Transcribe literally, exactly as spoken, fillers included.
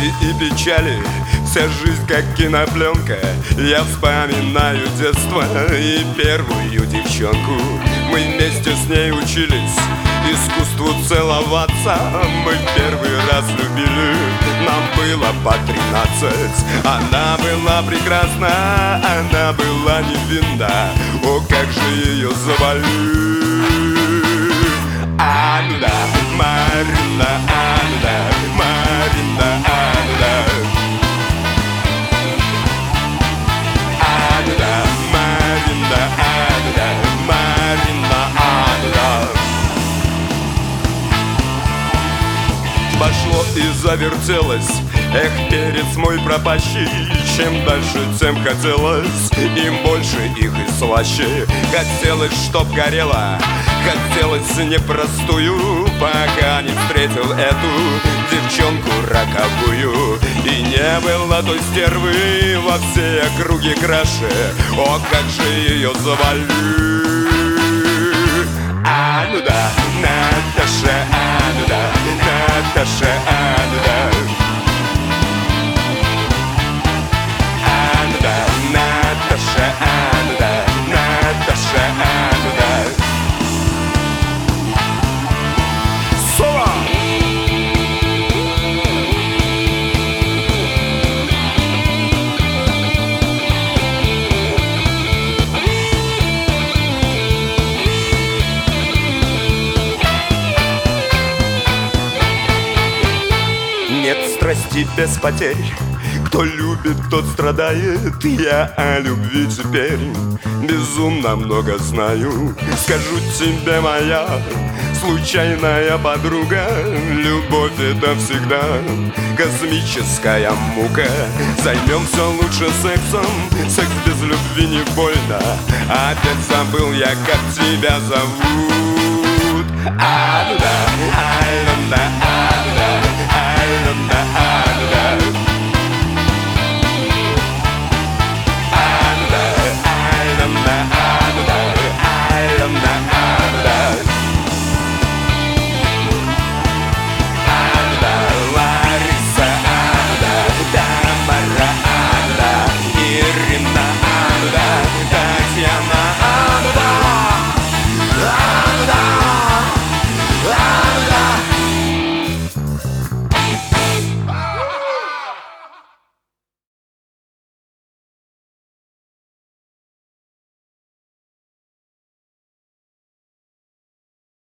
радости и печали, вся жизнь как кинопленка. Я вспоминаю детство и первую девчонку. Мы вместе с ней учились искусству целоваться. Мы первый раз любили, нам было по тринадцать. Она была прекрасна, она была невинна. О, как же ее звали! Анна, Марина, Анна, Марина, Анна. Анна, Марина, Анна, Марина, Анна. Пошло и завертелось, эх, перец мой пропащий. Чем дальше, тем хотелось, им больше их и слаще. Хотелось, чтоб горело, хотелось непростую, пока не встретил эту девчонку роковую. И не было той стервы во всей округе краше. О, как же ее звали! А ну да, Наташа, а ну да, Наташа, а ну да. А ну да, Наташа, а ну да, Наташа, а ну да. Соло! Нет страсти без потерь, кто любит, тот страдает. Я о любви теперь безумно много знаю. Скажу тебе, моя случайная подруга, любовь это всегда космическая мука. Займемся лучше сексом, секс без любви не больно. Опять забыл я, как тебя зовут. А ну да,